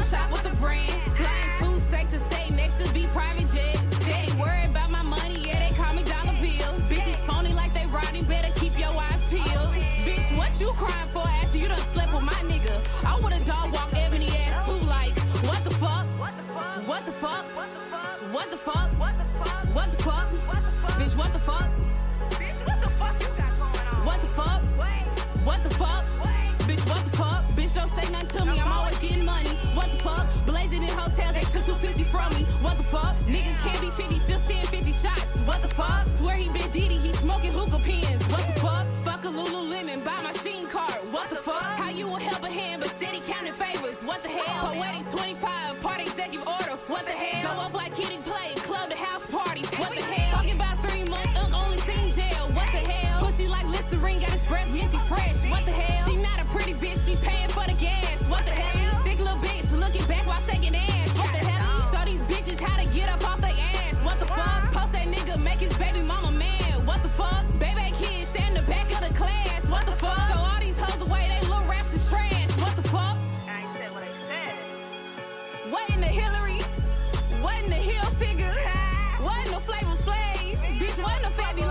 shop with the brand. Flying 2 states to stay next to be private jet. Steady worried about my money, yeah, they call me dollar bill. Bitches phony like they riding, better keep your eyes peeled. Bitch, what you crying for after you done slept with my nigga? I would've dog walk ebony ass too, like, what the fuck? What the fuck? What the fuck? What the fuck? What the fuck? What the fuck? Bitch, what the fuck? Bitch, what the fuck you got going on? What the fuck? What the fuck? Bitch, what the fuck? Bitch, don't say nothing to me, I'm always getting money. What the fuck? Blazing in hotels, they took 250 from me. What the fuck? Nigga can't be 50, still seeing 50 shots. What the fuck? Swear he been Diddy, he smoking hookah pins. What the fuck? Fuck a Lululemon, buy my Sheen card. What the fuck? How you a help a hand, but steady counting favors. What the hell? Poetic 25, party executive order. What the hell? Go up like Kid and Play, club the house party. What the hell? Talking about 3 months, only seen jail. What the hell? Pussy like Listerine, got his breath minty fresh. What the hell? She not a pretty bitch, she paying for the gas. What the hell? Thick little bitch, looking back while shaking ass. What the hell? Show these bitches how to get up off their ass. What the fuck? Post that nigga, make his baby mama mad. What the fuck? Baby kids stand in the back of the class. What the fuck? Throw all these hoes away, they little raps is trash. What the fuck? I ain't said what I said. What in the Hillary? What in the Hill figure? What in the Flavor Flav? Bitch, what in the Fabulous?